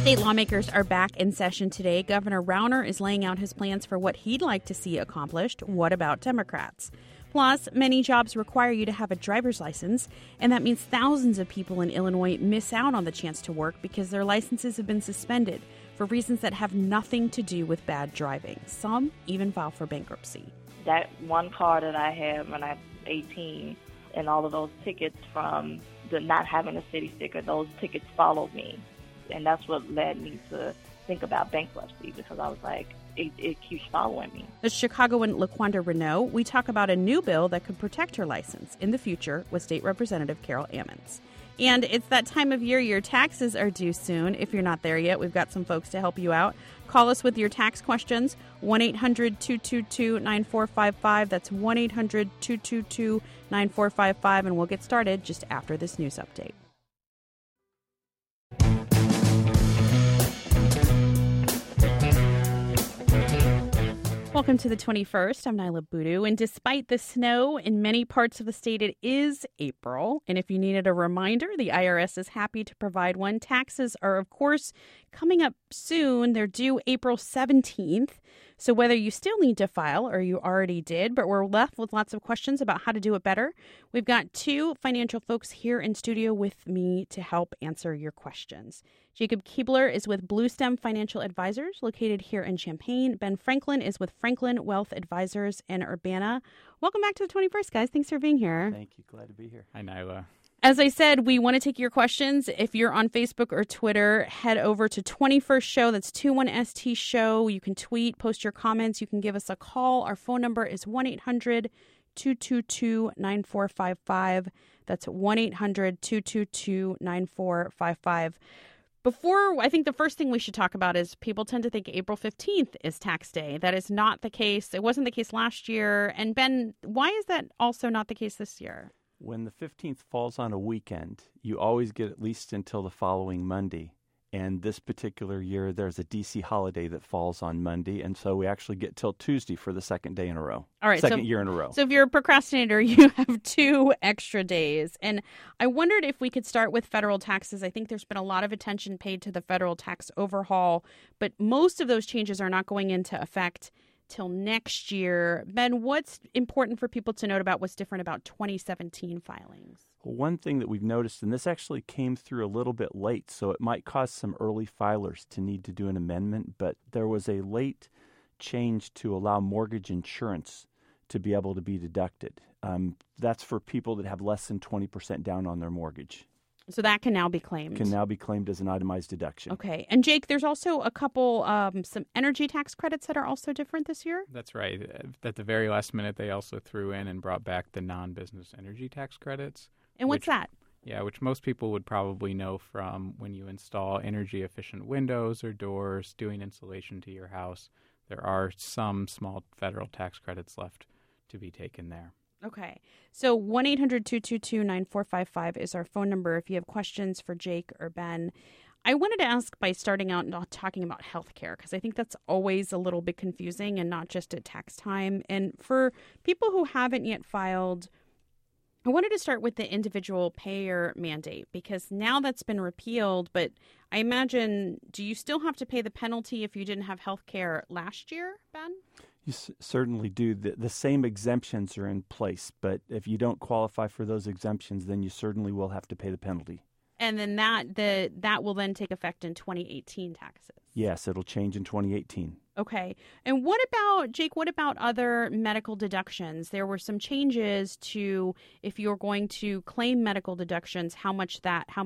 State lawmakers are back in session today. Governor Rauner is laying out his plans for what he'd like to see accomplished. What about Democrats? Plus, many jobs require you to have a driver's license, and that means thousands of people in Illinois miss out on the chance to work because their licenses have been suspended for reasons that have nothing to do with bad driving. Some even file for bankruptcy. That one car that I had when I was 18 and all of those tickets from the not having a city sticker, those tickets followed me. And that's what led me to think about bankruptcy, because I was like, it keeps following me. The Chicagoan Laquanda Renault, we talk about a new bill that could protect her license in the future with State Representative Carol Ammons. And it's that time of year. Your taxes are due soon. If you're not there yet, we've got some folks to help you out. Call us with your tax questions, 1-800-222-9455. That's 1-800-222-9455, and we'll get started just after this news update. Welcome to the 21st. I'm Nyla Boodoo, and despite the snow in many parts of the state, it is April. And if you needed a reminder, the IRS is happy to provide one. Taxes are, of course, coming up soon. They're due April 17th. So whether you still need to file or you already did, but we're left with lots of questions about how to do it better, we've got two financial folks here in studio with me to help answer your questions. Jacob Keebler is with Bluestem Financial Advisors, located here in Champaign. Ben Franklin is with Franklin Wealth Advisors in Urbana. Welcome back to the 21st, guys. Thanks for being here. Thank you. Glad to be here. Hi, Nyla. As I said, we want to take your questions. If you're on Facebook or Twitter, head over to 21st Show. That's 21ST Show. You can tweet, post your comments. You can give us a call. Our phone number is 1-800-222-9455. That's 1-800-222-9455. Before, I think the first thing we should talk about is people tend to think April 15th is tax day. That is not the case. It wasn't the case last year. And Ben, why is that also not the case this year? When the 15th falls on a weekend, you always get at least until the following Monday. And this particular year, there's a D.C. holiday that falls on Monday, and so we actually get till Tuesday for the second day in a row. All right, second year in a row. So if you're a procrastinator, you have 2 extra days. And I wondered if we could start with federal taxes. I think there's been a lot of attention paid to the federal tax overhaul, but most of those changes are not going into effect till next year. Ben, what's important for people to note about what's different about 2017 filings? Well, one thing that we've noticed, and this actually came through a little bit late, so it might cause some early filers to need to do an amendment, but there was a late change to allow mortgage insurance to be able to be deducted. That's for people that have less than 20% down on their mortgage. So that can now be claimed. Can now be claimed as an itemized deduction. Okay. And Jake, there's also a couple, some energy tax credits that are also different this year? That's right. At the very last minute, they also threw in and brought back the non-business energy tax credits. And what's that? Yeah, which most people would probably know from when you install energy-efficient windows or doors, doing insulation to your house. There are some small federal tax credits left to be taken there. Okay. So 1-800-222-9455 is our phone number if you have questions for Jake or Ben. I wanted to ask by starting out and talking about health care, because I think that's always a little bit confusing and not just at tax time. And for people who haven't yet filed, I wanted to start with the individual payer mandate, because now that's been repealed, but I imagine, do you still have to pay the penalty if you didn't have health care last year, Ben? You certainly do. The same exemptions are in place, but if you don't qualify for those exemptions, then you certainly will have to pay the penalty. And then that will then take effect in 2018 taxes. Yes, it'll change in 2018. Okay. And what about, Jake, what about other medical deductions? There were some changes to, if you're going to claim medical deductions, how much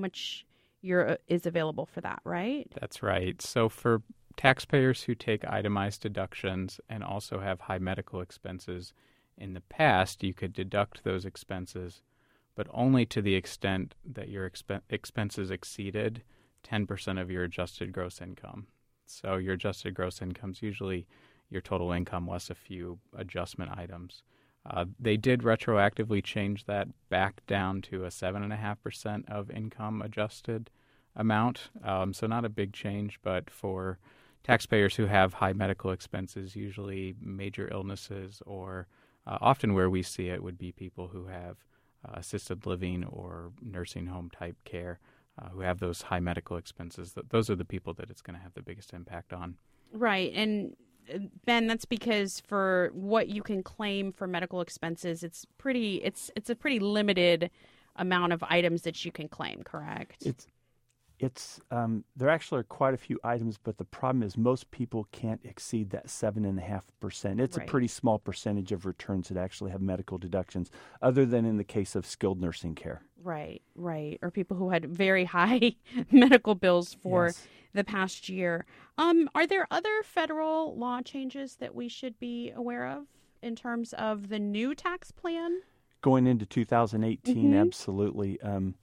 is available for that, right? That's right. So for taxpayers who take itemized deductions and also have high medical expenses, in the past you could deduct those expenses, but only to the extent that your expenses exceeded 10% of your adjusted gross income. So your adjusted gross income is usually your total income less a few adjustment items. They did retroactively change that back down to a 7.5% of income adjusted amount. So not a big change, but for taxpayers who have high medical expenses, usually major illnesses, or often where we see it would be people who have assisted living or nursing home type care. who have those high medical expenses. Those are the people that it's going to have the biggest impact on. Right. And Ben, that's because for what you can claim for medical expenses, it's a pretty limited amount of items that you can claim, correct? There actually are quite a few items, but the problem is most people can't exceed that 7.5%. It's Right. a pretty small percentage of returns that actually have medical deductions, other than in the case of skilled nursing care. Right. Or people who had very high medical bills for Yes. the past year. Are there other federal law changes that we should be aware of in terms of the new tax plan? Going into 2018, Mhm. absolutely.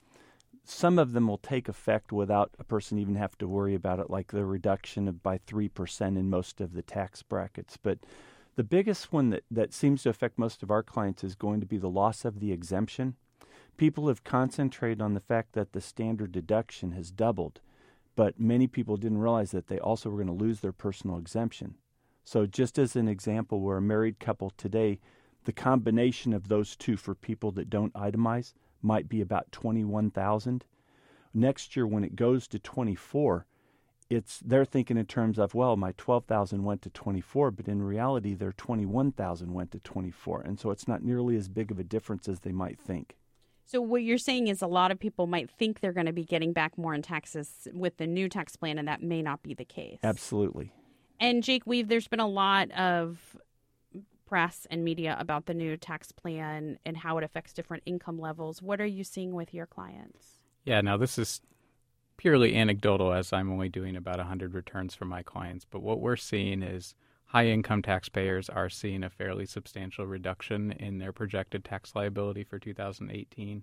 Some of them will take effect without a person even have to worry about it, like the reduction of by 3% in most of the tax brackets. But the biggest one that seems to affect most of our clients is going to be the loss of the exemption. People have concentrated on the fact that the standard deduction has doubled, but many people didn't realize that they also were going to lose their personal exemption. So just as an example, we're a married couple today, the combination of those two for people that don't itemize might be about $21,000. Next year, when it goes to 24, they're thinking in terms of, well, my $12,000 went to 24, but in reality, their $21,000 went to 24, and so it's not nearly as big of a difference as they might think. So what you're saying is a lot of people might think they're going to be getting back more in taxes with the new tax plan, and that may not be the case. Absolutely. And Jake, there's been a lot of press and media about the new tax plan and how it affects different income levels. What are you seeing with your clients? Yeah, now this is purely anecdotal, as I'm only doing about 100 returns for my clients. But what we're seeing is high-income taxpayers are seeing a fairly substantial reduction in their projected tax liability for 2018,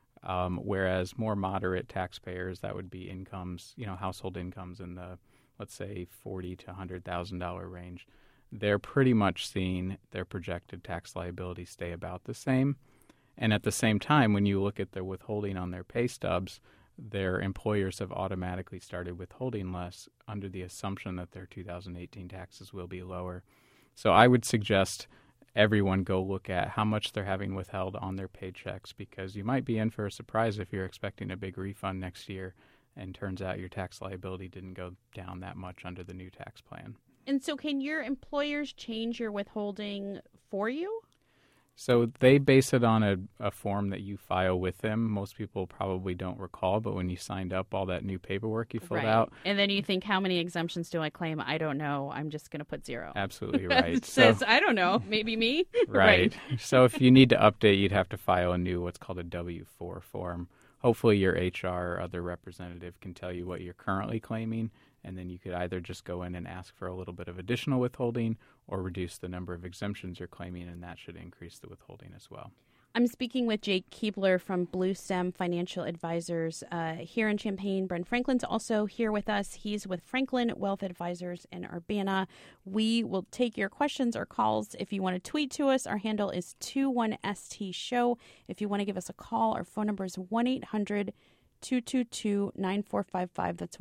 whereas more moderate taxpayers, that would be incomes, household incomes in the, let's say, $40,000 to $100,000 range, they're pretty much seeing their projected tax liability stay about the same. And at the same time, when you look at their withholding on their pay stubs, their employers have automatically started withholding less under the assumption that their 2018 taxes will be lower. So I would suggest everyone go look at how much they're having withheld on their paychecks, because you might be in for a surprise if you're expecting a big refund next year and turns out your tax liability didn't go down that much under the new tax plan. And so can your employers change your withholding for you? So they base it on a form that you file with them. Most people probably don't recall, but when you signed up, all that new paperwork you filled out. And then you think, how many exemptions do I claim? I don't know. I'm just going to put 0. Absolutely right. It says, I don't know, maybe me. Right. So if you need to update, you'd have to file a new what's called a W-4 form. Hopefully your HR or other representative can tell you what you're currently claiming, and then you could either just go in and ask for a little bit of additional withholding or reduce the number of exemptions you're claiming, and that should increase the withholding as well. I'm speaking with Jake Keebler from Blue Stem Financial Advisors here in Champaign. Brent Franklin's also here with us. He's with Franklin Wealth Advisors in Urbana. We will take your questions or calls. If you want to tweet to us, our handle is 21ST Show. If you want to give us a call, our phone number is 1-800-222-9455. That's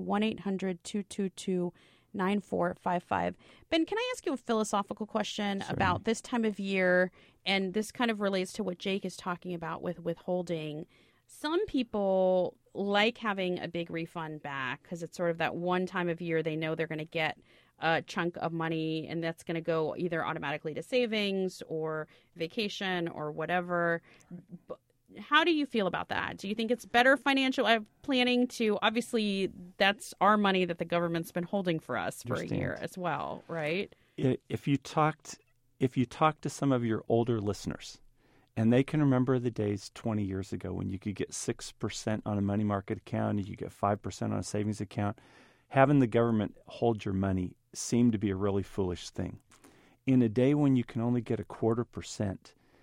1-800-222-9455. Ben, can I ask you a philosophical question about this time of year? And this kind of relates to what Jake is talking about with withholding. Some people like having a big refund back because it's sort of that one time of year they know they're going to get a chunk of money, and that's going to go either automatically to savings or vacation or whatever. How do you feel about that? Do you think it's better financial planning to, obviously, that's our money that the government's been holding for us for a year as well, right? If you talk to some of your older listeners, and they can remember the days 20 years ago when you could get 6% on a money market account and you get 5% on a savings account, having the government hold your money seemed to be a really foolish thing. In a day when you can only get 0.25%,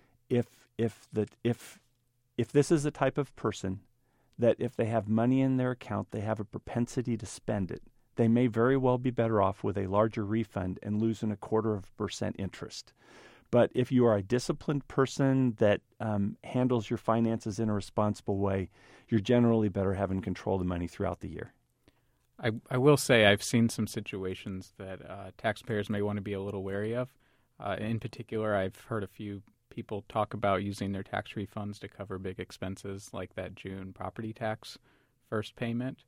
if this is the type of person that if they have money in their account, they have a propensity to spend it, they may very well be better off with a larger refund and losing 0.25% interest. But if you are a disciplined person that handles your finances in a responsible way, you're generally better having control of the money throughout the year. I will say I've seen some situations that taxpayers may want to be a little wary of. In particular, I've heard a few people talk about using their tax refunds to cover big expenses like that June property tax first payment.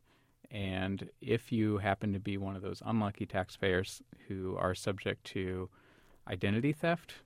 And if you happen to be one of those unlucky taxpayers who are subject to identity theft,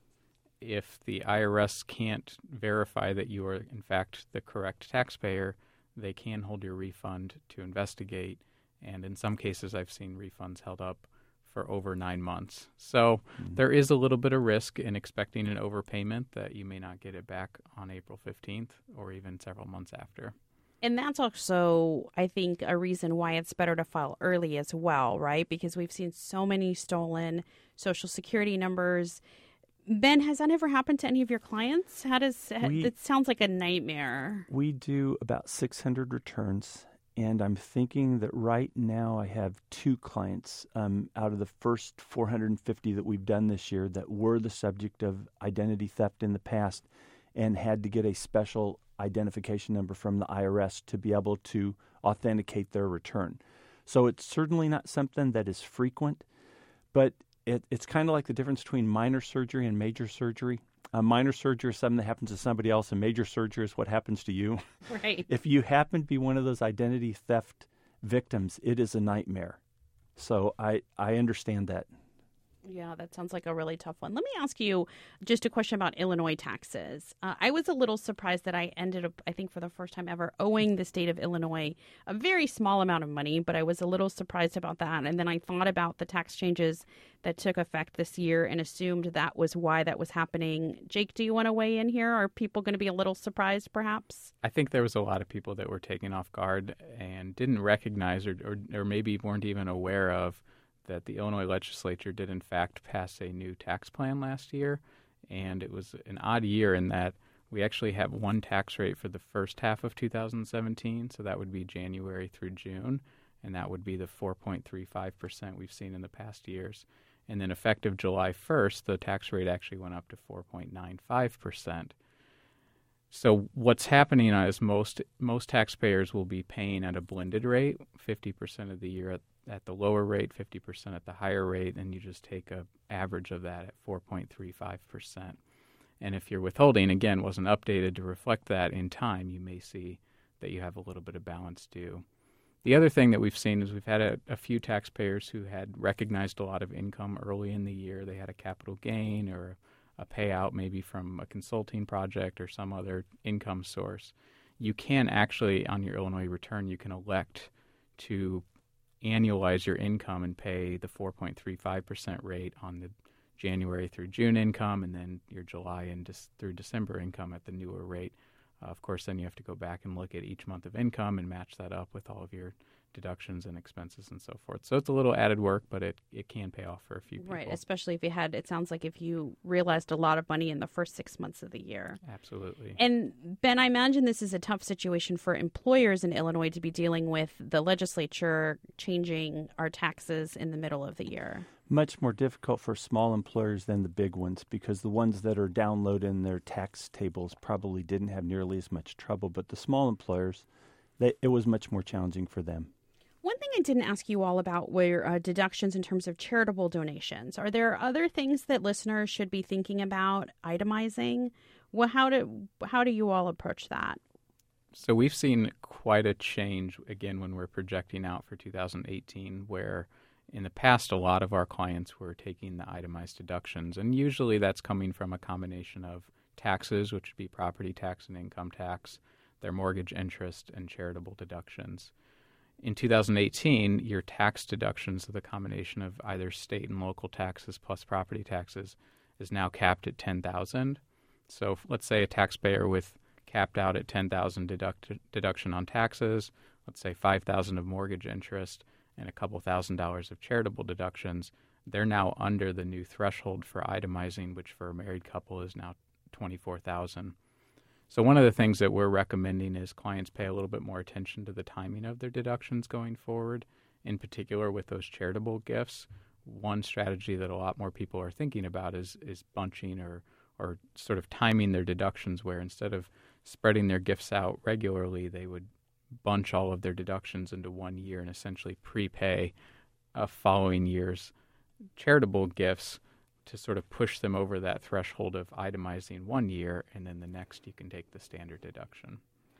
if the IRS can't verify that you are, in fact, the correct taxpayer, they can hold your refund to investigate. And in some cases, I've seen refunds held up for over 9 months. So there is a little bit of risk in expecting an overpayment that you may not get it back on April 15th or even several months after. And that's also, I think, a reason why it's better to file early as well, right? Because we've seen so many stolen Social Security numbers. Ben, has that ever happened to any of your clients? It sounds like a nightmare. We do about 600 returns, and I'm thinking that right now I have 2 clients out of the first 450 that we've done this year that were the subject of identity theft in the past and had to get a special identification number from the IRS to be able to authenticate their return. So it's certainly not something that is frequent, but it's kind of like the difference between minor surgery and major surgery. Minor surgery is something that happens to somebody else, and major surgery is what happens to you. Right. If you happen to be one of those identity theft victims, it is a nightmare. So I understand that. Yeah, that sounds like a really tough one. Let me ask you just a question about Illinois taxes. I was a little surprised that I ended up, I think for the first time ever, owing the state of Illinois a very small amount of money, but I was a little surprised about that. And then I thought about the tax changes that took effect this year and assumed that was why that was happening. Jake, do you want to weigh in here? Are people going to be a little surprised, perhaps? I think there was a lot of people that were taken off guard and didn't recognize or maybe weren't even aware of that the Illinois legislature did in fact pass a new tax plan last year, and it was an odd year in that we actually have one tax rate for the first half of 2017, so that would be January through June, and that would be the 4.35% we've seen in the past years. And then effective July 1st, the tax rate actually went up to 4.95%. So what's happening is most taxpayers will be paying at a blended rate, 50% of the year at the lower rate, 50% at the higher rate, and you just take an average of that at 4.35%. And if your withholding, again, wasn't updated to reflect that in time, you may see that you have a little bit of balance due. The other thing that we've seen is we've had a few taxpayers who had recognized a lot of income early in the year. They had a capital gain or a payout maybe from a consulting project or some other income source. You can actually, on your Illinois return, you can elect to annualize your income and pay the 4.35% rate on the January through June income, and then your July and through December income at the newer rate. Of course, then you have to go back and look at each month of income and match that up with all of your deductions and expenses and so forth. So it's a little added work, but it can pay off for a few people. Right, especially if it sounds like if you realized a lot of money in the first 6 months of the year. Absolutely. And Ben, I imagine this is a tough situation for employers in Illinois to be dealing with the legislature changing our taxes in the middle of the year. Much more difficult for small employers than the big ones, because the ones that are downloading their tax tables probably didn't have nearly as much trouble. But the small employers, it was much more challenging for them. One thing I didn't ask you all about were deductions in terms of charitable donations. Are there other things that listeners should be thinking about itemizing? Well, how do you all approach that? So we've seen quite a change, again, when we're projecting out for 2018, where in the past, a lot of our clients were taking the itemized deductions, and usually that's coming from a combination of taxes, which would be property tax and income tax, their mortgage interest, and charitable deductions. In 2018, your tax deductions, the combination of either state and local taxes plus property taxes, is now capped at $10,000. So let's say a taxpayer with capped out at $10,000 deduction on taxes, let's say $5,000 of mortgage interest, and a couple $1,000s of charitable deductions, they're now under the new threshold for itemizing, which for a married couple is now $24,000. So one of the things that we're recommending is clients pay a little bit more attention to the timing of their deductions going forward, in particular with those charitable gifts. One strategy that a lot more people are thinking about is bunching or sort of timing their deductions, where instead of spreading their gifts out regularly, they would bunch all of their deductions into 1 year and essentially prepay a following year's charitable gifts to sort of push them over that threshold of itemizing 1 year, and then the next you can take the standard deduction.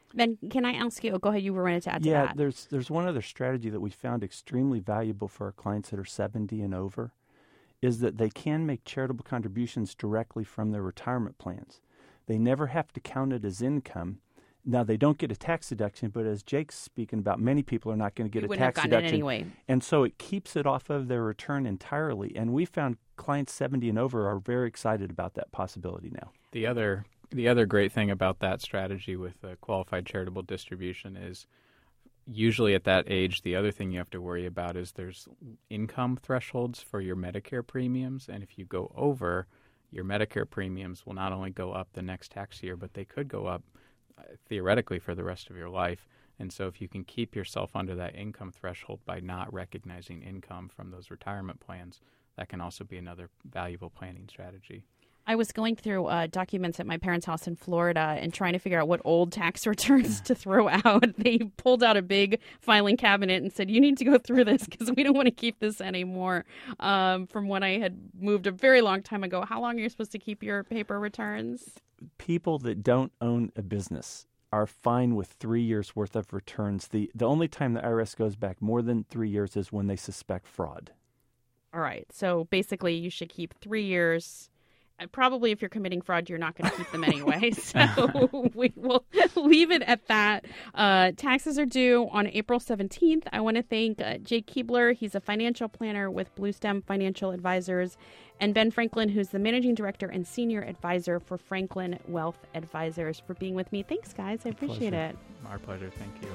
Then can I ask you, go ahead, you were ready to add to Yeah, that. there's one other strategy that we found extremely valuable for our clients that are 70 and over, is that they can make charitable contributions directly from their retirement plans. They never have to count it as income. Now, they don't get a tax deduction, but as Jake's speaking about, many people are not going to get You a wouldn't have tax gotten it deduction. anyway. And so it keeps it off of their return entirely. And we found clients 70 and over are very excited about that possibility now. The other great thing about that strategy with a qualified charitable distribution is usually at that age, the other thing you have to worry about is there's income thresholds for your Medicare premiums. And if you go over, your Medicare premiums will not only go up the next tax year, but they could go up theoretically for the rest of your life. And so if you can keep yourself under that income threshold by not recognizing income from those retirement plans, that can also be another valuable planning strategy. I was going through documents at my parents' house in Florida and trying to figure out what old tax returns to throw out. They pulled out a big filing cabinet and said, you need to go through this because we don't want to keep this anymore. From when I had moved a very long time ago. How long are you supposed to keep your paper returns? People that don't own a business are fine with 3 years worth of returns. The only time the IRS goes back more than 3 years is when they suspect fraud. All right. So basically you should keep 3 years. Probably if you're committing fraud, you're not going to keep them anyway. So we will leave it at that. Taxes are due on April 17th. I want to thank Jake Keebler. He's a financial planner with Bluestem Financial Advisors, and Ben Franklin, who's the managing director and senior advisor for Franklin Wealth Advisors, for being with me. Thanks, guys. I appreciate it. Our pleasure. Thank you.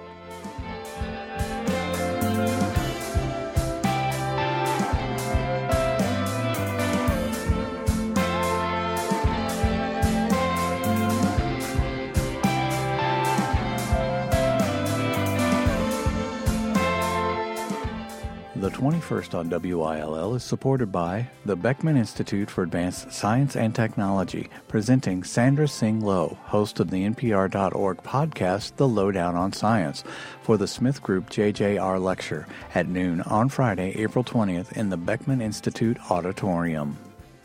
The 21st on WILL is supported by the Beckman Institute for Advanced Science and Technology, presenting Sandra Singh Low, host of the NPR.org podcast, The Lowdown on Science, for the Smith Group JJR Lecture at noon on Friday, April 20th in the Beckman Institute Auditorium.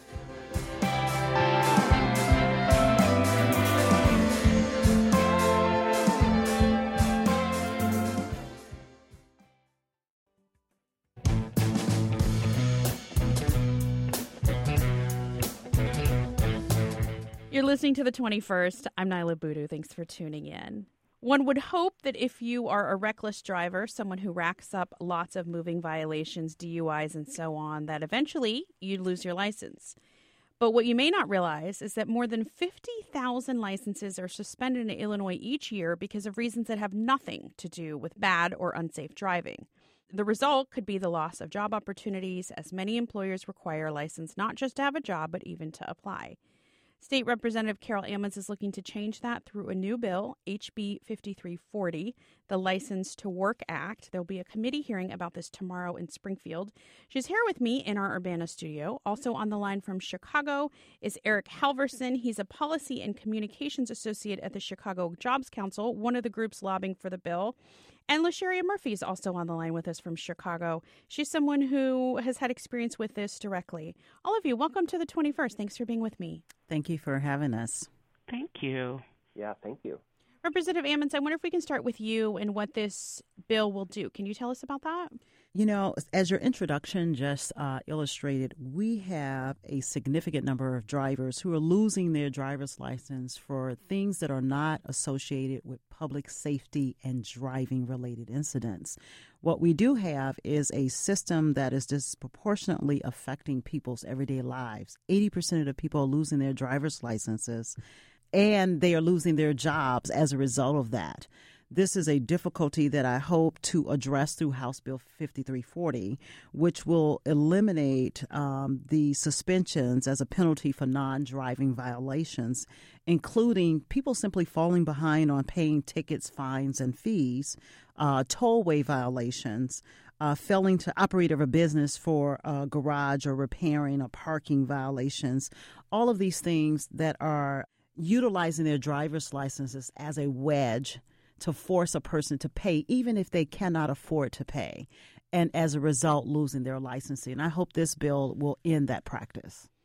You're listening to The 21st. I'm Nyla Boodoo. Thanks for tuning in. One would hope that if you are a reckless driver, someone who racks up lots of moving violations, DUIs, and so on, that eventually you'd lose your license. But what you may not realize is that more than 50,000 licenses are suspended in Illinois each year because of reasons that have nothing to do with bad or unsafe driving. The result could be the loss of job opportunities, as many employers require a license not just to have a job, but even to apply. State Representative Carol Ammons is looking to change that through a new bill, HB 5340, the License to Work Act. There'll be a committee hearing about this tomorrow in Springfield. She's here with me in our Urbana studio. Also on the line from Chicago is Eric Halverson. He's a policy and communications associate at the Chicago Jobs Council, one of the groups lobbying for the bill. And LaSharia Murphy is also on the line with us from Chicago. She's someone who has had experience with this directly. All of you, welcome to the 21st. Thanks for being with me. Thank you for having us. Thank you. Yeah, thank you. Representative Ammons, I wonder if we can start with you and what this bill will do. Can you tell us about that? You know, as your introduction just illustrated, we have a significant number of drivers who are losing their driver's license for things that are not associated with public safety and driving-related incidents. What we do have is a system that is disproportionately affecting people's everyday lives. 80% of the people are losing their driver's licenses, and they are losing their jobs as a result of that. This is a difficulty that I hope to address through House Bill 5340, which will eliminate the suspensions as a penalty for non-driving violations, including people simply falling behind on paying tickets, fines, and fees, tollway violations, failing to operate a business for a garage or repairing or parking violations, all of these things that are utilizing their driver's licenses as a wedge to force a person to pay, even if they cannot afford to pay, and as a result, losing their licensing. And I hope this bill will end that practice.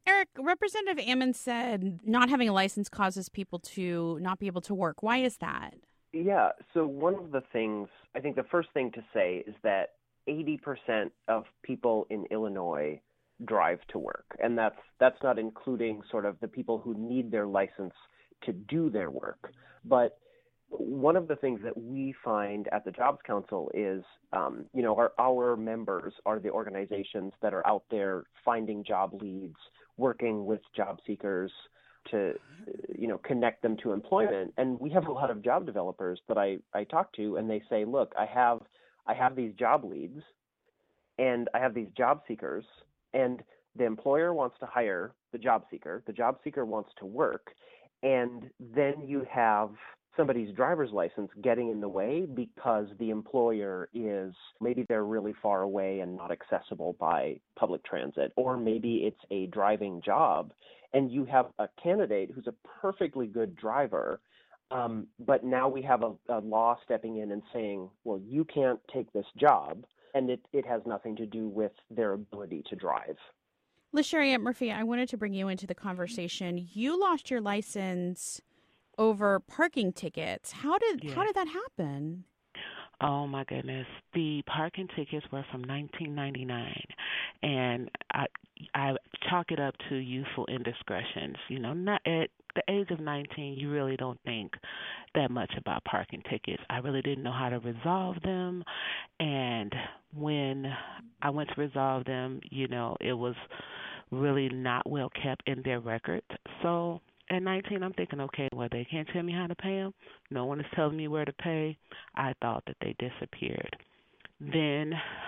Eric, Representative Ammons said not having a license causes people to not be able to work. Why is that? Yeah, so one of the things, I think the first thing to say is that 80% of people in Illinois drive to work, and that's not including sort of the people who need their license to do their work. But one of the things that we find at the Jobs Council is, our members are the organizations that are out there finding job leads, working with job seekers to, connect them to employment. And we have a lot of job developers that I talk to, and they say, look, I have these job leads and I have these job seekers, and the employer wants to hire the job seeker wants to work, and then you have somebody's driver's license getting in the way because the employer is, maybe they're really far away and not accessible by public transit, or maybe it's a driving job and you have a candidate who's a perfectly good driver, but now we have a law stepping in and saying, well, you can't take this job, and it has nothing to do with their ability to drive. LaShariat Murphy, I wanted to bring you into the conversation. You lost your license over parking tickets. How did that happen? Oh, my goodness. The parking tickets were from 1999, and I chalk it up to youthful indiscretions. Not at the age of 19, you really don't think that much about parking tickets. I really didn't know how to resolve them, and when I went to resolve them, it was really not well kept in their record. So at 19, I'm thinking, okay, well, they can't tell me how to pay them. No one is telling me where to pay. I thought that they disappeared. Then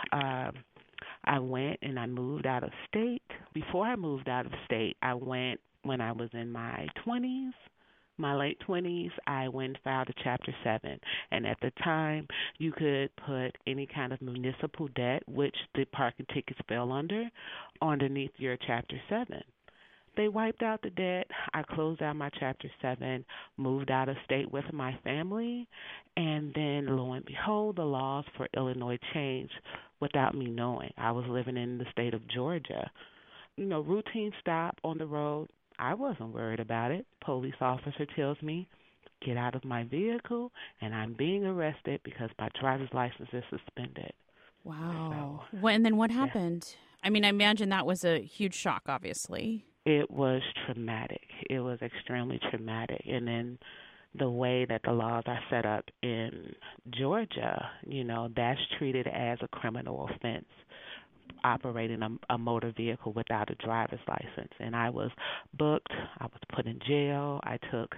I went and I moved out of state. Before I moved out of state, I went when I was in my 20s, my late 20s. I went and filed a Chapter 7. And at the time, you could put any kind of municipal debt, which the parking tickets fell underneath your Chapter 7. They wiped out the debt. I closed out my Chapter 7, moved out of state with my family, and then, lo and behold, the laws for Illinois changed without me knowing. I was living in the state of Georgia. Routine stop on the road. I wasn't worried about it. Police officer tells me, get out of my vehicle, and I'm being arrested because my driver's license is suspended. Wow. And then what happened? Yeah. I mean, I imagine that was a huge shock, obviously. It was traumatic. It was extremely traumatic. And then the way that the laws are set up in Georgia, that's treated as a criminal offense, operating a motor vehicle without a driver's license. And I was booked. I was put in jail. I took,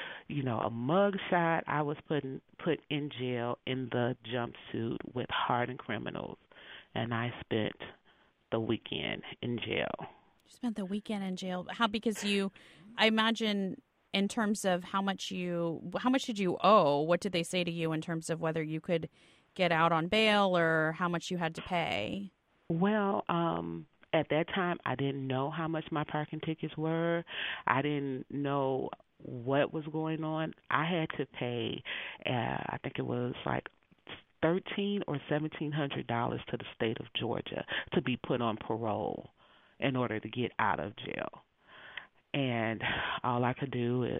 a mug shot. I was put in jail in the jumpsuit with hardened criminals. And I spent the weekend in jail. You spent the weekend in jail. How? Because I imagine in terms of how much did you owe? What did they say to you in terms of whether you could get out on bail or how much you had to pay? Well, at that time, I didn't know how much my parking tickets were. I didn't know what was going on. I had to pay, I think it was like $1,300 or $1,700 to the state of Georgia to be put on parole in order to get out of jail. And all I could do is,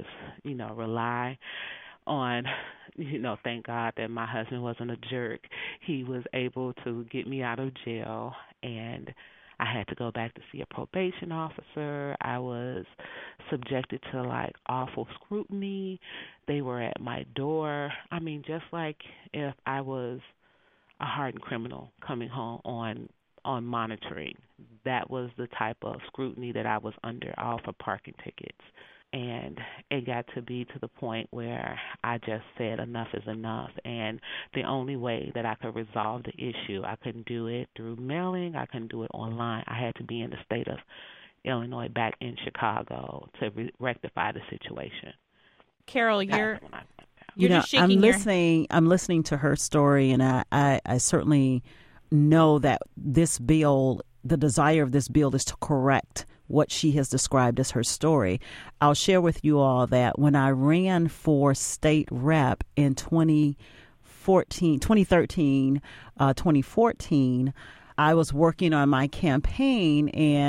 rely on, thank God that my husband wasn't a jerk. He was able to get me out of jail, and I had to go back to see a probation officer. I was subjected to, awful scrutiny. They were at my door. I mean, just like if I was a hardened criminal coming home on monitoring. That was the type of scrutiny that I was under, all for parking tickets. And it got to be to the point where I just said enough is enough. And the only way that I could resolve the issue, I couldn't do it through mailing. I couldn't do it online. I had to be in the state of Illinois, back in Chicago, to rectify the situation. Carol, you're just I'm shaking I'm listening to her story, and I certainly know that this bill, the desire of this bill, is to correct what she has described as her story. I'll share with you all that when I ran for state rep in 2013, 2014, I was working on my campaign, and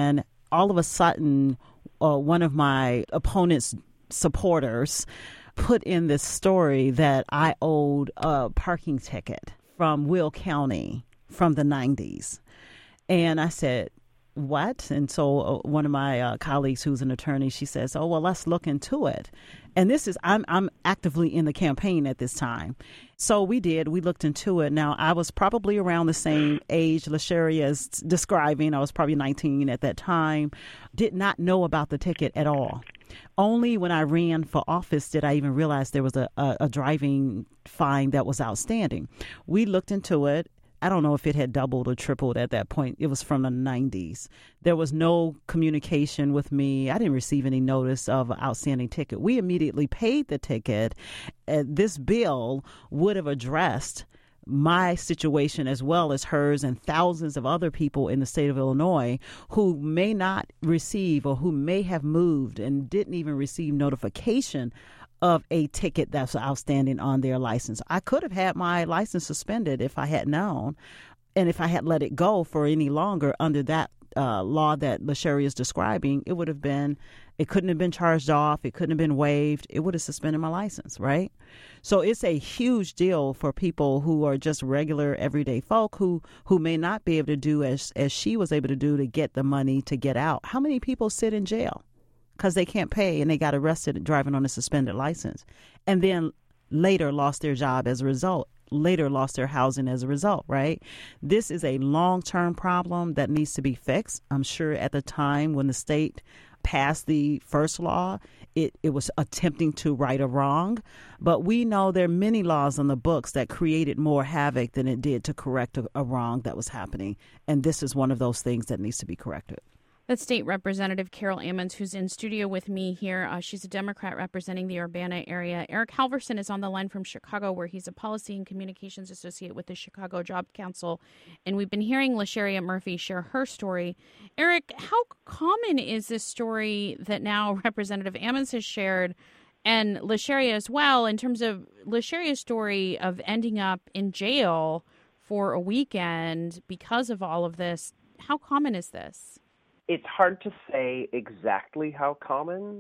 all of a sudden, one of my opponent's supporters put in this story that I owed a parking ticket from Will County from the 90s. And I said, what? And so one of my colleagues who's an attorney, she says, oh, well, let's look into it. And this is, I'm actively in the campaign at this time. So we looked into it. Now, I was probably around the same age LaSharia is describing. I was probably 19 at that time. Did not know about the ticket at all. Only when I ran for office did I even realize there was a driving fine that was outstanding. We looked into it. I don't know if it had doubled or tripled at that point. It was from the 90s. There was no communication with me. I didn't receive any notice of an outstanding ticket. We immediately paid the ticket. This bill would have addressed my situation as well as hers and thousands of other people in the state of Illinois who may not receive or who may have moved and didn't even receive notification of a ticket that's outstanding on their license. I could have had my license suspended if I had known, and if I had let it go for any longer under that law that LaSharia is describing, it couldn't have been charged off, it couldn't have been waived, it would have suspended my license, right? So it's a huge deal for people who are just regular everyday folk who may not be able to do as she was able to do to get the money to get out. How many people sit in jail because they can't pay and they got arrested driving on a suspended license and then later lost their job as a result, later lost their housing as a result, right? This is a long-term problem that needs to be fixed. I'm sure at the time when the state passed the first law, it was attempting to right a wrong. But we know there are many laws on the books that created more havoc than it did to correct a wrong that was happening. And this is one of those things that needs to be corrected. That's State Representative Carol Ammons, who's in studio with me here. She's a Democrat representing the Urbana area. Eric Halverson is on the line from Chicago, where he's a policy and communications associate with the Chicago Job Council. And we've been hearing LaSharia Murphy share her story. Eric, how common is this story that now Representative Ammons has shared, and LaSharia as well, in terms of LaSharia's story of ending up in jail for a weekend because of all of this? How common is this? It's hard to say exactly how common,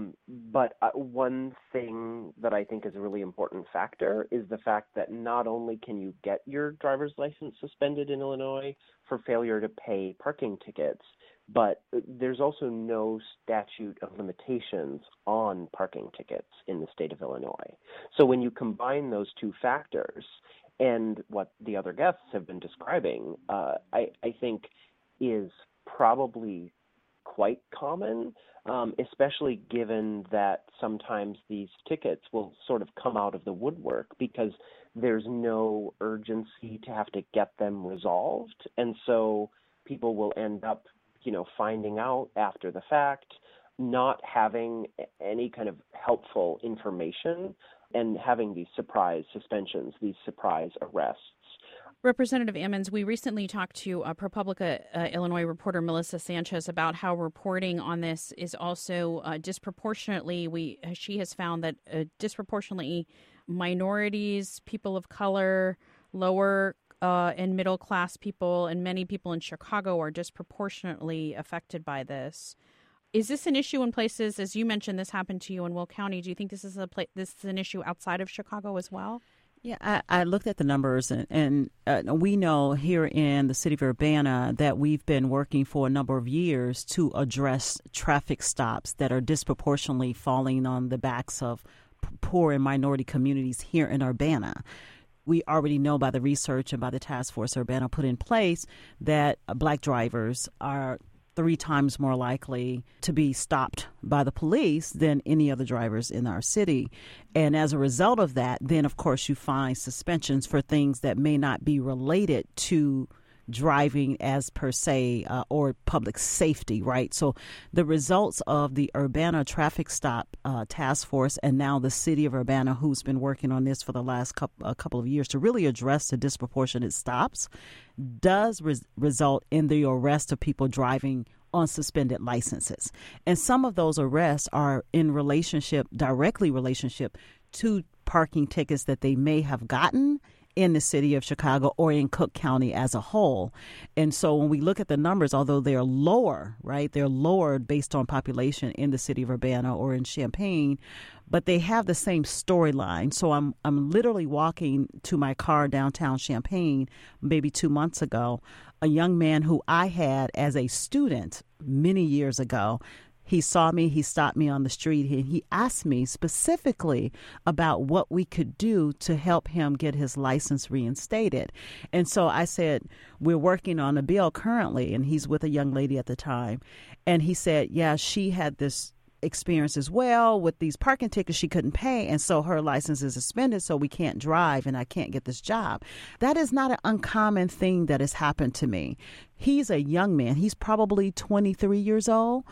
but one thing that I think is a really important factor is the fact that not only can you get your driver's license suspended in Illinois for failure to pay parking tickets, but there's also no statute of limitations on parking tickets in the state of Illinois. So when you combine those two factors and what the other guests have been describing, I think is probably quite common, especially given that sometimes these tickets will sort of come out of the woodwork because there's no urgency to have to get them resolved. And so people will end up, finding out after the fact, not having any kind of helpful information and having these surprise suspensions, these surprise arrests. Representative Ammons, we recently talked to ProPublica Illinois reporter Melissa Sanchez about how reporting on this is also disproportionately, she has found that disproportionately minorities, people of color, lower and middle class people, and many people in Chicago are disproportionately affected by this. Is this an issue in places, as you mentioned, this happened to you in Will County? Do you think this is an issue outside of Chicago as well? Yeah, I looked at the numbers, and we know here in the city of Urbana that we've been working for a number of years to address traffic stops that are disproportionately falling on the backs of poor and minority communities here in Urbana. We already know by the research and by the task force Urbana put in place that Black drivers are 3 times more likely to be stopped by the police than any other drivers in our city. And as a result of that, then, of course, you find suspensions for things that may not be related to driving as per se or public safety, right? So the results of the Urbana Traffic Stop Task Force and now the city of Urbana, who's been working on this for the last couple of years to really address the disproportionate stops, does result in the arrest of people driving on suspended licenses. And some of those arrests are in directly relationship to parking tickets that they may have gotten in the city of Chicago or in Cook County as a whole. And so when we look at the numbers, although they're lower, right, they're lower based on population in the city of Urbana or in Champaign, but they have the same storyline. So I'm literally walking to my car downtown Champaign maybe 2 months ago. A young man who I had as a student many years ago, he saw me, he stopped me on the street, and he asked me specifically about what we could do to help him get his license reinstated. And so I said, we're working on a bill currently, and he's with a young lady at the time. And he said, yeah, she had this experience as well with these parking tickets she couldn't pay, and so her license is suspended, so we can't drive and I can't get this job. That is not an uncommon thing that has happened to me. He's a young man. He's probably 23 years old.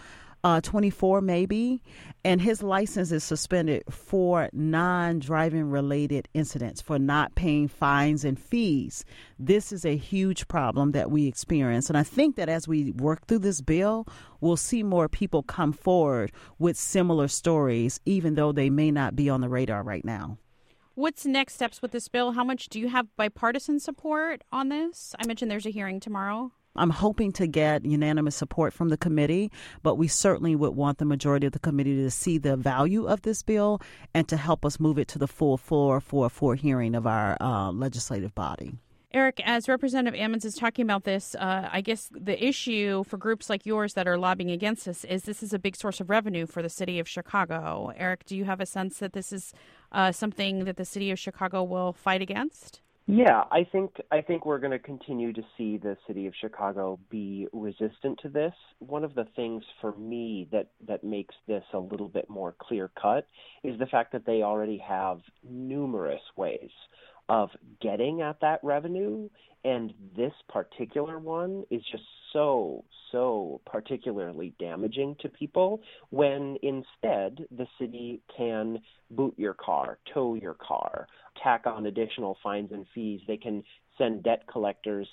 24 maybe, and his license is suspended for non-driving related incidents, for not paying fines and fees. This is a huge problem that we experience, and I think that as we work through this bill, we'll see more people come forward with similar stories, even though they may not be on the radar right now. What's next steps with this bill? How much do you have bipartisan support on this? I mentioned there's a hearing tomorrow. I'm hoping to get unanimous support from the committee, but we certainly would want the majority of the committee to see the value of this bill and to help us move it to the full floor for a full hearing of our legislative body. Eric, as Representative Ammons is talking about this, I guess the issue for groups like yours that are lobbying against this is a big source of revenue for the city of Chicago. Eric, do you have a sense that this is something that the city of Chicago will fight against? Yeah, I think we're going to continue to see the city of Chicago be resistant to this. One of the things for me that makes this a little bit more clear-cut is the fact that they already have numerous ways of getting at that revenue, and this particular one is just so particularly damaging to people when instead the city can boot your car, tow your car, tack on additional fines and fees. They can send debt collectors,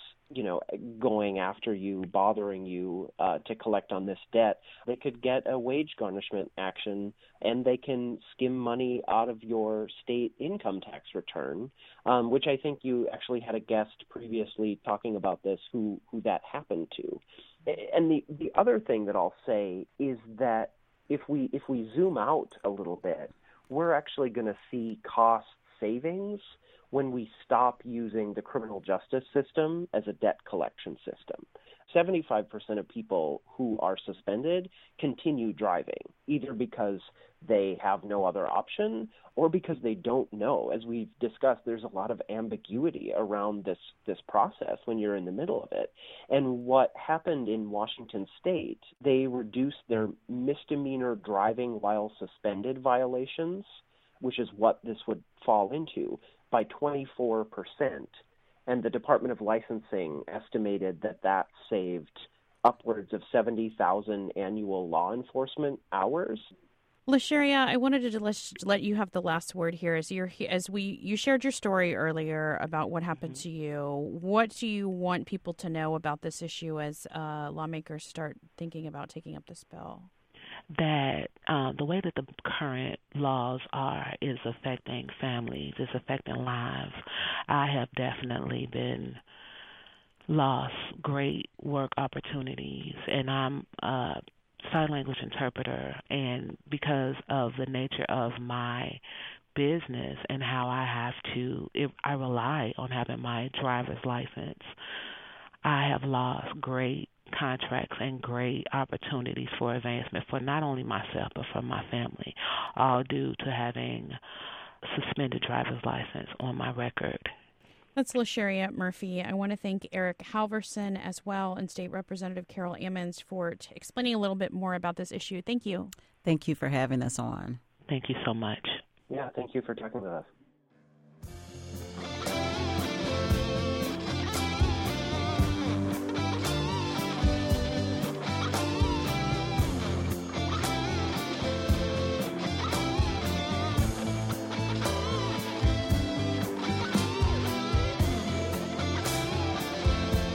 going after you, bothering you to collect on this debt. They could get a wage garnishment action, and they can skim money out of your state income tax return, which I think you actually had a guest previously talking about this who that happened to. And the other thing that I'll say is that if we zoom out a little bit, we're actually going to see cost savings when we stop using the criminal justice system as a debt collection system. 75% of people who are suspended continue driving, either because they have no other option or because they don't know. As we've discussed, there's a lot of ambiguity around this process when you're in the middle of it. And what happened in Washington State, they reduced their misdemeanor driving while suspended violations, which is what this would fall into, by 24%. And the Department of Licensing estimated that saved upwards of 70,000 annual law enforcement hours. LaSharia, I wanted to let you have the last word here. You shared your story earlier about what happened to you. What do you want people to know about this issue as lawmakers start thinking about taking up this bill? That the way that the current laws are is affecting families, is affecting lives. I have definitely been lost great work opportunities, and I'm a sign language interpreter, and because of the nature of my business and how I rely on having my driver's license, I have lost great contracts and great opportunities for advancement for not only myself but for my family, all due to having suspended driver's license on my record. That's LaSharia Murphy. I want to thank Eric Halverson as well and State Representative Carol Ammons for explaining a little bit more about this issue. Thank you. Thank you for having us on. Thank you so much. Yeah, thank you for talking with us.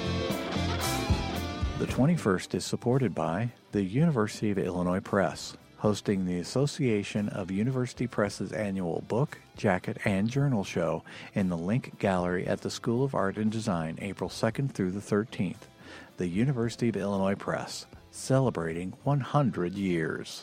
The 21st is supported by the University of Illinois Press, hosting the Association of University Press's annual book, jacket, and journal show in the Link Gallery at the School of Art and Design, April 2nd through the 13th. The University of Illinois Press, celebrating 100 years.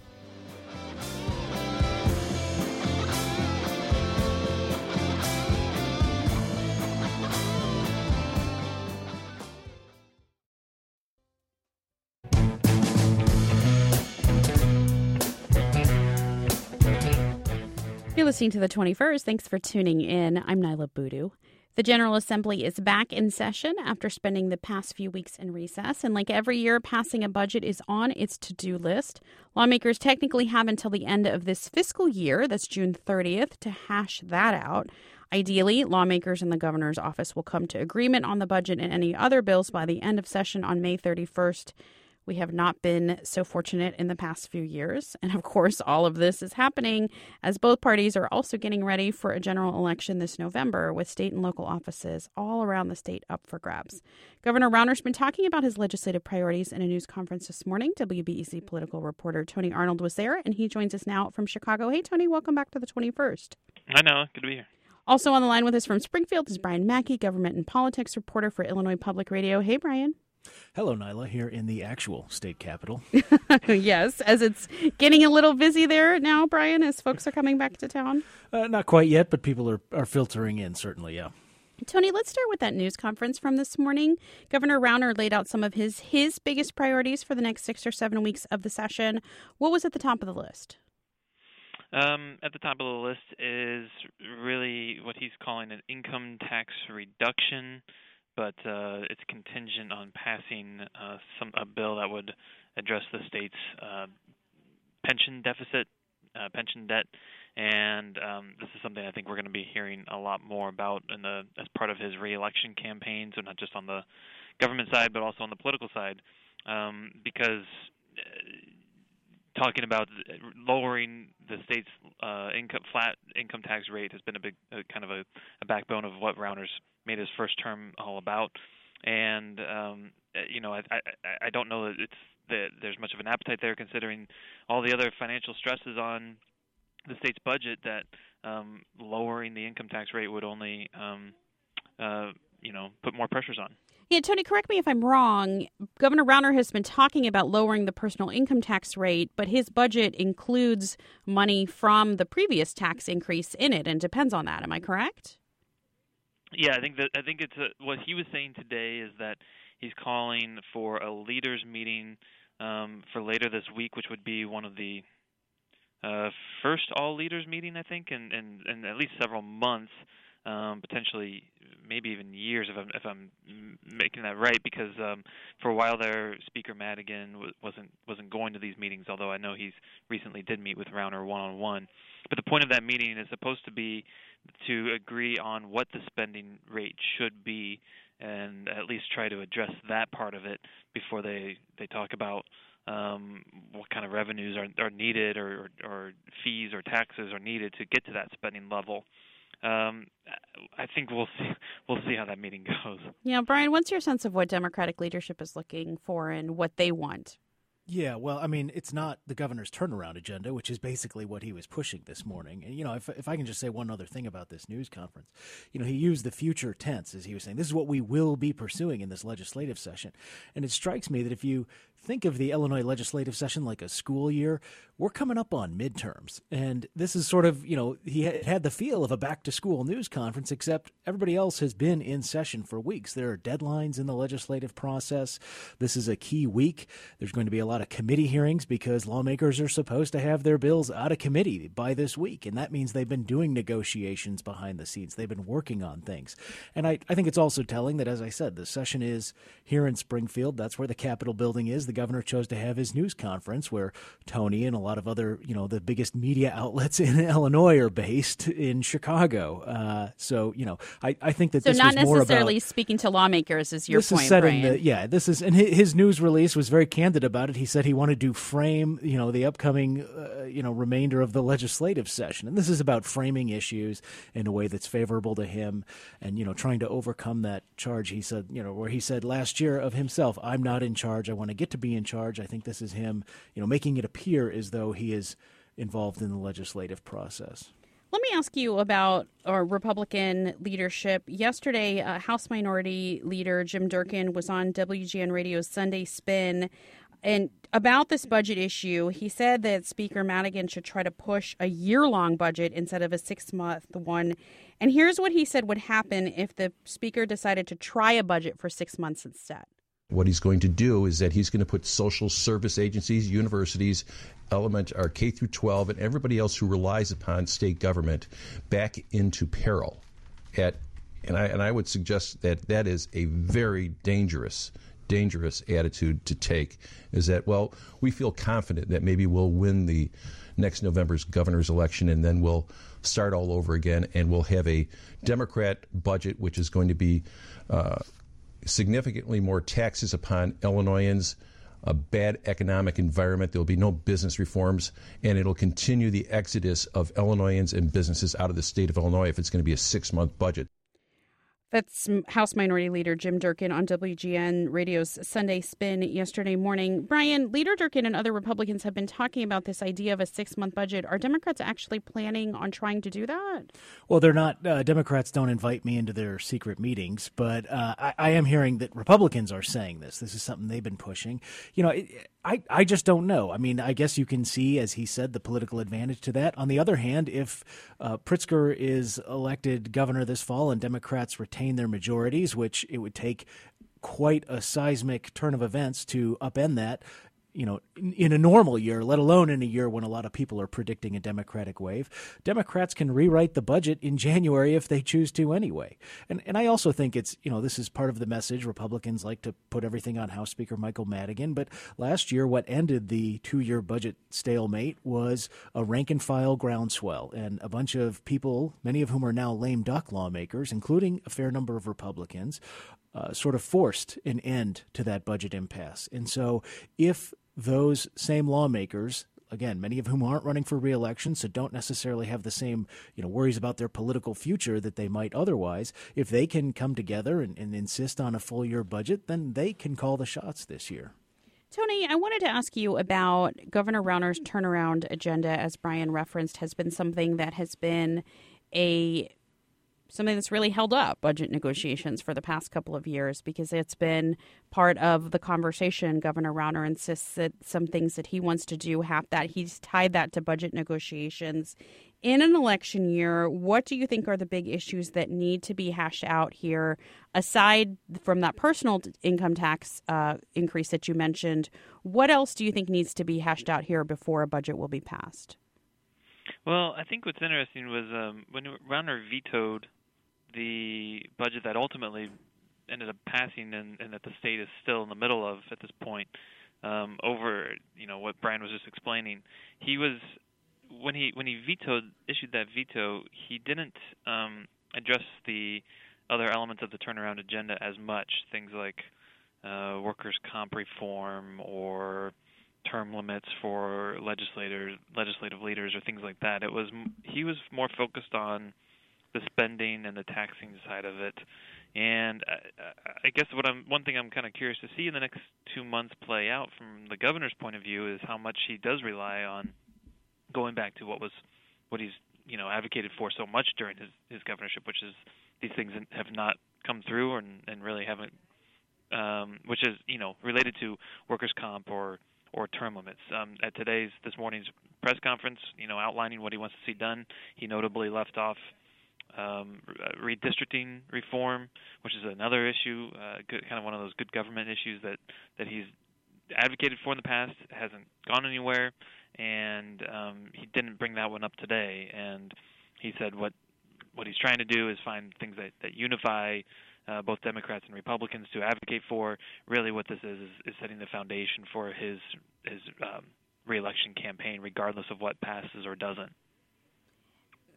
You're listening to the 21st. Thanks for tuning in. I'm Nyla Boodoo. The General Assembly is back in session after spending the past few weeks in recess. And like every year, passing a budget is on its to-do list. Lawmakers technically have until the end of this fiscal year, that's June 30th, to hash that out. Ideally, lawmakers in the governor's office will come to agreement on the budget and any other bills by the end of session on May 31st. We have not been so fortunate in the past few years. And of course, all of this is happening as both parties are also getting ready for a general election this November with state and local offices all around the state up for grabs. Governor Rauner's been talking about his legislative priorities in a news conference this morning. WBEZ political reporter Tony Arnold was there, and he joins us now from Chicago. Hey, Tony, welcome back to the 21st. I know. Good to be here. Also on the line with us from Springfield is Brian Mackey, government and politics reporter for Illinois Public Radio. Hey, Brian. Hello, Nyla, here in the actual state capitol. Yes, as it's getting a little busy there now, Brian, as folks are coming back to town. Not quite yet, but people are filtering in, certainly, yeah. Tony, let's start with that news conference from this morning. Governor Rauner laid out some of his biggest priorities for the next 6 or 7 weeks of the session. What was at the top of the list? At the top of the list is really what he's calling an income tax reduction, but it's contingent on passing a bill that would address the state's pension deficit, pension debt, and this is something I think we're going to be hearing a lot more about as part of his re-election campaign, so not just on the government side, but also on the political side, because talking about lowering the state's flat income tax rate has been a big kind of a backbone of what Rauner's made his first term all about, and I don't know that there's much of an appetite there, considering all the other financial stresses on the state's budget. That lowering the income tax rate would only put more pressures on. Yeah, Tony, correct me if I'm wrong. Governor Rauner has been talking about lowering the personal income tax rate, but his budget includes money from the previous tax increase in it and depends on that. Am I correct? Yeah, I think it's what he was saying today is that he's calling for a leaders meeting for later this week, which would be one of the first all leaders meeting, I think, in at least several months. Potentially maybe even years if I'm making that right, because for a while there, Speaker Madigan wasn't going to these meetings, although I know he's recently did meet with Rauner one-on-one. But the point of that meeting is supposed to be to agree on what the spending rate should be and at least try to address that part of it before they talk about what kind of revenues are needed or fees or taxes are needed to get to that spending level. I think we'll see how that meeting goes. Yeah, Brian, what's your sense of what Democratic leadership is looking for and what they want? Yeah, well, I mean, it's not the governor's turnaround agenda, which is basically what he was pushing this morning. And, if I can just say one other thing about this news conference, he used the future tense as he was saying, this is what we will be pursuing in this legislative session. And it strikes me that if you think of the Illinois legislative session like a school year, we're coming up on midterms. And this is sort of, he had the feel of a back-to-school news conference, except everybody else has been in session for weeks. There are deadlines in the legislative process. This is a key week. There's going to be a lot of committee hearings because lawmakers are supposed to have their bills out of committee by this week. And that means they've been doing negotiations behind the scenes. They've been working on things. And I think it's also telling that, as I said, the session is here in Springfield. That's where the Capitol building is. The governor chose to have his news conference where Tony and a lot of other, the biggest media outlets in Illinois are based in Chicago. So I think that this was more about... So not necessarily speaking to lawmakers is your point, Brian. This is, and his news release was very candid about it. He he said he wanted to frame, the upcoming, remainder of the legislative session. And this is about framing issues in a way that's favorable to him and, trying to overcome that charge he said, where he said last year of himself, I'm not in charge. I want to get to be in charge. I think this is him, making it appear as though he is involved in the legislative process. Let me ask you about our Republican leadership. Yesterday, House Minority Leader Jim Durkin was on WGN Radio's Sunday Spin. And about this budget issue, he said that Speaker Madigan should try to push a year-long budget instead of a 6-month one. And here's what he said would happen if the Speaker decided to try a budget for 6 months instead. What he's going to do is that he's going to put social service agencies, universities, K through 12, and everybody else who relies upon state government back into peril. And I would suggest that is a very dangerous attitude to take. Is that, well, we feel confident that maybe we'll win the next November's governor's election, and then we'll start all over again, and we'll have a Democrat budget which is going to be significantly more taxes upon Illinoisans, a bad economic environment. There will be no business reforms, and it'll continue the exodus of Illinoisans and businesses out of the state of Illinois if it's going to be a 6-month budget. That's House Minority Leader Jim Durkin on WGN Radio's Sunday Spin yesterday morning. Brian, Leader Durkin and other Republicans have been talking about this idea of a 6-month budget. Are Democrats actually planning on trying to do that? Well, they're not. Democrats don't invite me into their secret meetings, but I am hearing that Republicans are saying this. This is something they've been pushing. I just don't know. I mean, I guess you can see, as he said, the political advantage to that. On the other hand, if Pritzker is elected governor this fall and Democrats retain their majorities, which it would take quite a seismic turn of events to upend that, in a normal year, let alone in a year when a lot of people are predicting a Democratic wave, Democrats can rewrite the budget in January if they choose to anyway. And I also think it's, this is part of the message. Republicans like to put everything on House Speaker Michael Madigan. But last year, what ended the 2-year budget stalemate was a rank-and-file groundswell and a bunch of people, many of whom are now lame duck lawmakers, including a fair number of Republicans, sort of forced an end to that budget impasse. And so if those same lawmakers, again, many of whom aren't running for re-election, so don't necessarily have the same, worries about their political future that they might otherwise, if they can come together and insist on a full-year budget, then they can call the shots this year. Tony, I wanted to ask you about Governor Rauner's turnaround agenda, as Brian referenced, has been something that has been something that's really held up budget negotiations for the past couple of years because it's been part of the conversation. Governor Rauner insists that some things that he wants to do have that. He's tied that to budget negotiations. In an election year, what do you think are the big issues that need to be hashed out here, aside from that personal income tax increase that you mentioned? What else do you think needs to be hashed out here before a budget will be passed? Well, I think what's interesting was when Rauner vetoed the budget that ultimately ended up passing and that the state is still in the middle of at this point, over what Brian was just explaining, he was when he issued that veto, he didn't address the other elements of the turnaround agenda as much, things like workers' comp reform or term limits for legislative leaders or things like that. He was more focused on the spending and the taxing side of it. And I guess one thing I'm kind of curious to see in the next 2 months play out from the governor's point of view is how much he does rely on going back to what he's advocated for so much during his governorship, which is these things have not come through and really haven't, which is related to workers' comp or term limits. At this morning's press conference, outlining what he wants to see done, he notably left off redistricting reform, which is another issue, kind of one of those good government issues that he's advocated for in the past, hasn't gone anywhere, and he didn't bring that one up today. And he said what he's trying to do is find things that unify both Democrats and Republicans to advocate for. Really what this is setting the foundation for his re-election campaign, regardless of what passes or doesn't.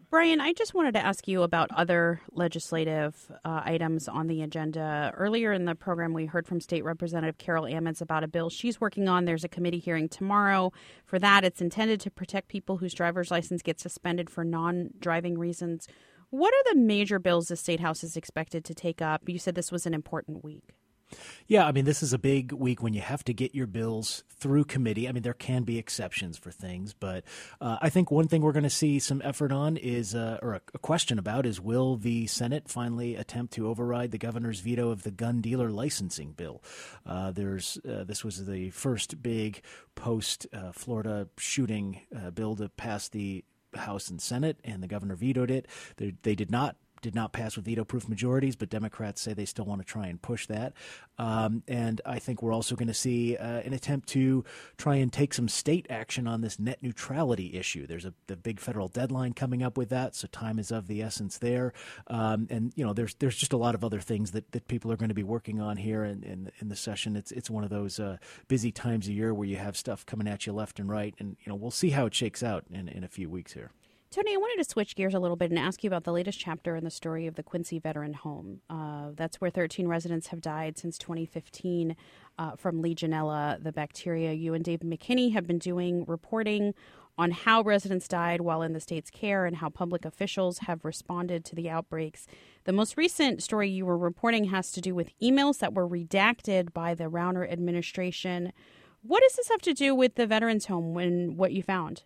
Brian, I just wanted to ask you about other legislative items on the agenda. Earlier in the program, we heard from State Representative Carol Ammons about a bill she's working on. There's a committee hearing tomorrow for that. It's intended to protect people whose driver's license gets suspended for non-driving reasons. What are the major bills the State House is expected to take up? You said this was an important week. Yeah, I mean, this is a big week when you have to get your bills through committee. I mean, there can be exceptions for things, but I think one thing we're going to see some effort on is, or a question about is, will the Senate finally attempt to override the governor's veto of the gun dealer licensing bill? This was the first big post-Florida shooting bill to pass the House and Senate, and the governor vetoed it. They did not pass with veto-proof majorities, but Democrats say they still want to try and push that. And I think we're also going to see an attempt to try and take some state action on this net neutrality issue. There's the big federal deadline coming up with that, so time is of the essence there. And there's just a lot of other things that people are going to be working on here in the session. It's one of those busy times of year where you have stuff coming at you left and right, and we'll see how it shakes out in a few weeks here. Tony, I wanted to switch gears a little bit and ask you about the latest chapter in the story of the Quincy Veteran Home. That's where 13 residents have died since 2015 from Legionella, the bacteria. You and Dave McKinney have been doing reporting on how residents died while in the state's care and how public officials have responded to the outbreaks. The most recent story you were reporting has to do with emails that were redacted by the Rauner administration. What does this have to do with the Veterans Home and what you found?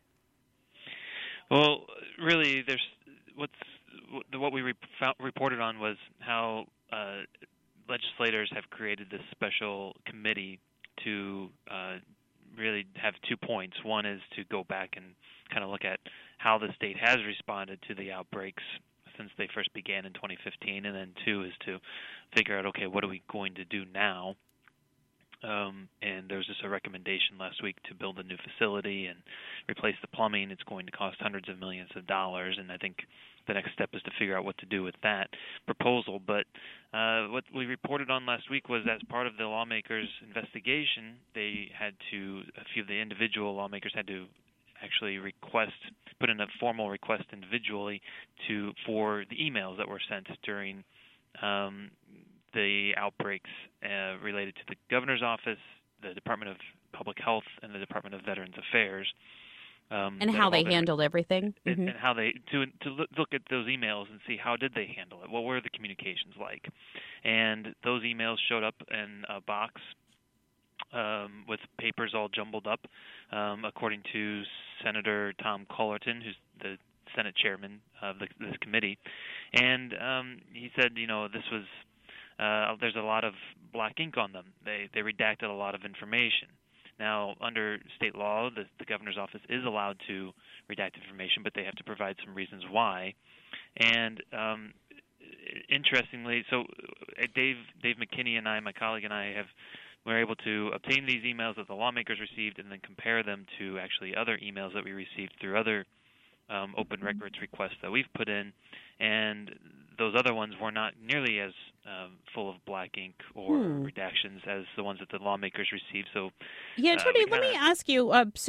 Well, really, what we reported on was how legislators have created this special committee to really have 2 points. One is to go back and kind of look at how the state has responded to the outbreaks since they first began in 2015, and then 2 is to figure out, okay, what are we going to do now? And there was just a recommendation last week to build a new facility and replace the plumbing. It's going to cost hundreds of millions of dollars, and I think the next step is to figure out what to do with that proposal. But what we reported on last week was, as part of the lawmakers' investigation, a few of the individual lawmakers had to actually put in a formal request individually for the emails that were sent during the outbreaks related to the governor's office, the Department of Public Health, and the Department of Veterans Affairs. And how they handled everything. And how they to look at those emails and see how did they handle it. What were the communications like? And those emails showed up in a box with papers all jumbled up, according to Senator Tom Cullerton, who's the Senate chairman of this committee. And he said, this was there's a lot of black ink on them. They redacted a lot of information. Now, under state law, the governor's office is allowed to redact information, but they have to provide some reasons why. And interestingly, so Dave McKinney and I, my colleague and I, were able to obtain these emails that the lawmakers received and then compare them to actually other emails that we received through other open records requests that we've put in, and those other ones were not nearly as full of black ink or redactions as the ones that the lawmakers received. So, yeah, Tony, let me ask you.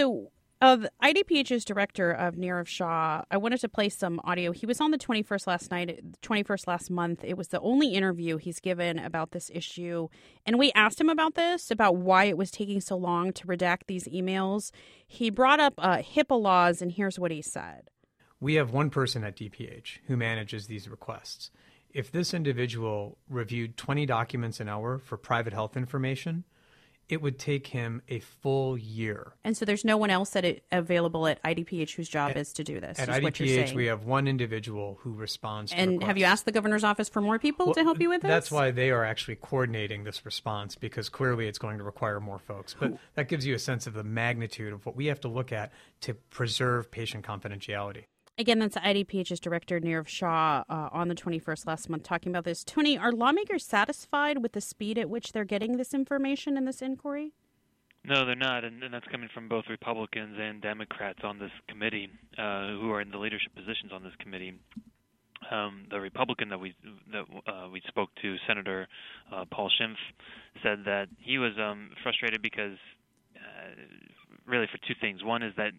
IDPH's director of Nirav Shah, I wanted to play some audio. He was on the 21st last month. It was the only interview he's given about this issue. And we asked him about why it was taking so long to redact these emails. He brought up HIPAA laws, and here's what he said. We have one person at DPH who manages these requests. If this individual reviewed 20 documents an hour for private health information, it would take him a full year. And so there's no one else available at IDPH whose job is to do this. At is what you're IDPH, saying. we have one individual who responds to And requests. have you asked the governor's office for more people to help you with this? That's why they are actually coordinating this response, because clearly it's going to require more folks. But that gives you a sense of the magnitude of what we have to look at to preserve patient confidentiality. Again, that's IDPH's director, Nirav Shah, on the 21st last month talking about this. Tony, are lawmakers satisfied with the speed at which they're getting this information in this inquiry? No, they're not, and that's coming from both Republicans and Democrats on this committee, who are in the leadership positions on this committee. The Republican that we spoke to, Senator Paul Schimpf, said that he was frustrated because really for two things. One is that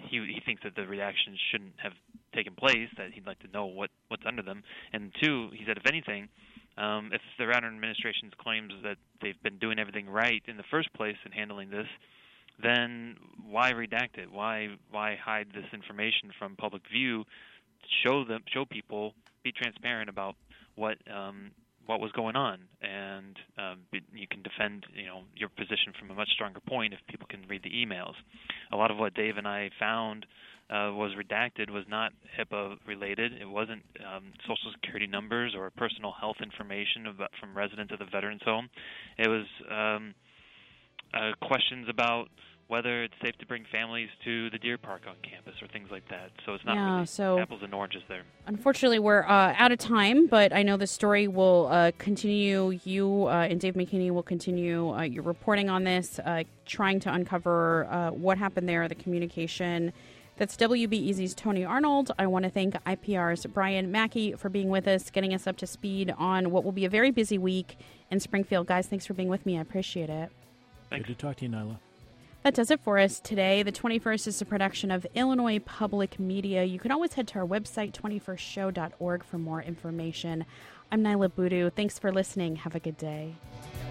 he thinks that the redactions shouldn't have taken place, that he'd like to know what's under them. And two, he said, if anything, if the Ratner administration's claims that they've been doing everything right in the first place in handling this, then why redact it? Why hide this information from public view? Show people, be transparent about what was going on, and you can defend your position from a much stronger point if people can read the emails. A lot of what Dave and I found was redacted was not HIPAA related. It wasn't Social Security numbers or personal health information from residents of the Veterans Home. It was questions about whether it's safe to bring families to the deer park on campus or things like that. So it's not really apples and oranges there. Unfortunately, we're out of time, but I know the story will continue. You and Dave McKinney will continue your reporting on this, trying to uncover what happened there, the communication. That's WBEZ's Tony Arnold. I want to thank IPR's Brian Mackey for being with us, getting us up to speed on what will be a very busy week in Springfield. Guys, thanks for being with me. I appreciate it. Thanks. Good to talk to you, Nyla. That does it for us today. The 21st is a production of Illinois Public Media. You can always head to our website, 21stshow.org, for more information. I'm Nyla Boodoo. Thanks for listening. Have a good day.